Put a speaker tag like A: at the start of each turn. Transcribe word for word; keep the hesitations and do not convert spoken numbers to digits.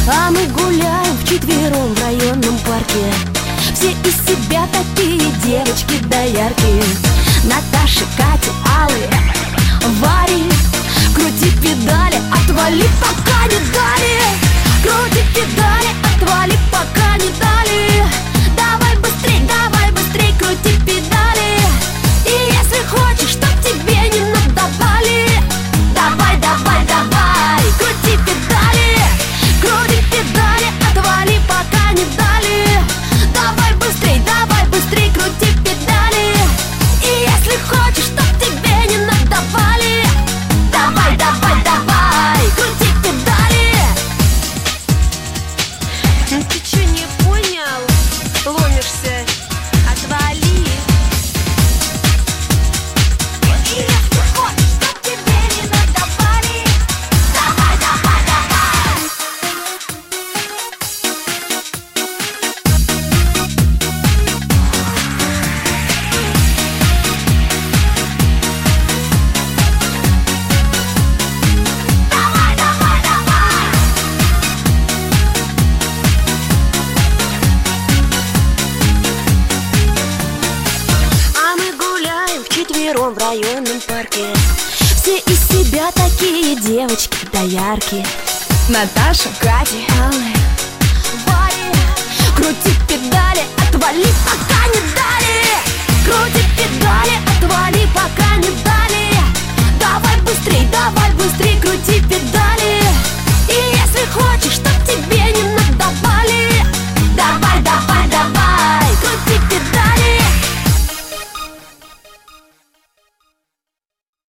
A: А мы гуляем вчетвером в районном парке. Все из себя такие девочки доярки. Наташа, Катя, Аллы, Вари. Крути педали, отвали, пока не дали. Крути педали, отвали, пока не дали. Давай быстрей, давай быстрей, крути педали. И если хочешь, чтоб тебе не надавали, давай, давай, давай, крути педали. Крути педали, отвали, пока не дали. Давай быстрей, давай быстрей, крути педали. И если хочешь, чтоб тебе не надавали, давай, давай, давай, крути педали.
B: Ну ты чё, не понял? Ломишься, отвали.
A: И если хочешь, чтоб тебе не надавали, давай, давай, давай. Давай, давай, давай. А мы гуляем вчетвером в районном парке. Все из себя такие девочки доярки.
B: Наташа,
A: Катя, Аллы, Вари. Крути педали, отвали, пока не дали. Крути педали, отвали, пока не дали. Давай быстрей, давай быстрей, крути педали.